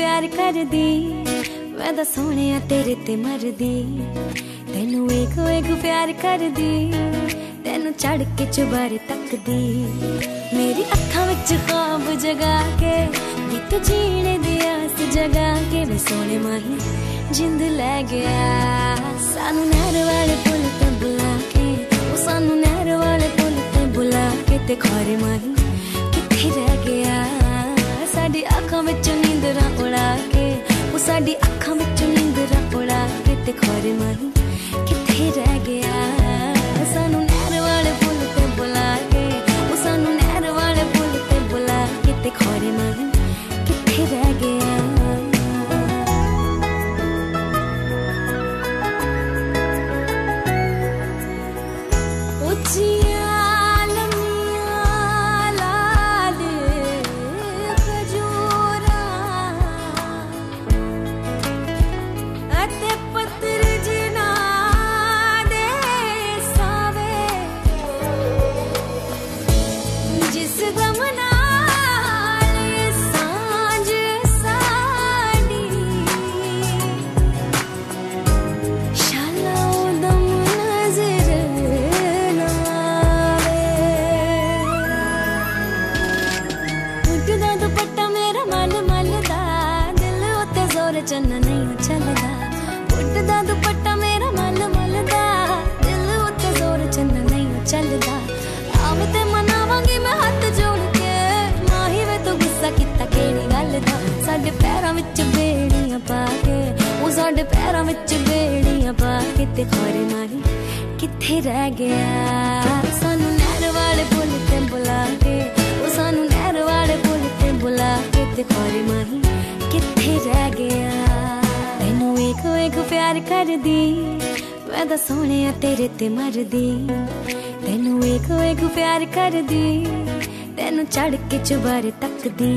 प्यार कर दी मैं तो सोने तेरे ते मर दी तेनू एक प्यार कर दी तेनू चढ़ के चुबारे तक दी मेरी अखां विच ख्वाब जगा के बित जीने दी आस जगा के वे सोने माही जिंद लै गया सानू नहर वाले पुल ते बुला के ओ सानू नहर वाले पुल ते बुला के ते खारे माही किथे रह गया साडी अखां विच नींदरां उड़ा के ओ साडी अखां विच नींदरां उड़ा के ते खारे माही किथे रह गया सानू नहर वाले पुल ते बुला के ओ सानू नहर वाले पुल ते बुला के ते खारे माही किथे रह गया चन्ना नहीं चलदा उड़दा दुपट्टा मेरा मल मलदा दिल उत्ते जोर चन्ना नहीं चलदा आवे ते मनावांगी मैं हाथ जोड़ के माही वे तो गुस्सा किता केड़ी गल दा साडे पैरां विच बेड़ियां पा के ओ साडे पैरां विच बेड़ियां पा के ते खारे माही किथे रह गया सानू नहर वाले पुल ते बुला के ओ सानू नहर वाले पुल ते बुला के ते खारे माही किथे रह गया तेनू एक प्यार कर दी मैं तो सोने तेरे ते मर दी तेनू एक प्यार कर दी तेनू चढ़ के चुबारे तक दी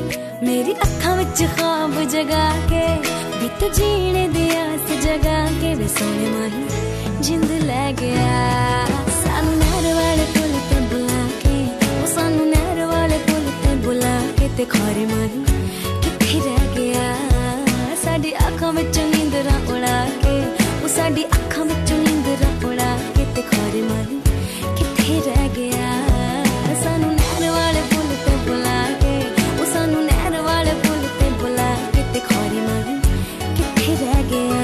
मेरी अखां विच ख्वाब जगा के बित जीने दी आस जगा के वे सोने माही जिंद लै गया सानू नहर वाले पुल ते बुला के ओ सानू नहर वाले पुल ते बुला के ते खारे माही किथे रह गया साडी अखां विच नींदरां उड़ा के ओ साडी अखां विच नींदरां उड़ा के ते खारे माही किथे रह गया सानू नहर वाले पुल ते बुला के ओ सानू नहर वाले पुल ते बुला के ते खारे माही किथे रह गया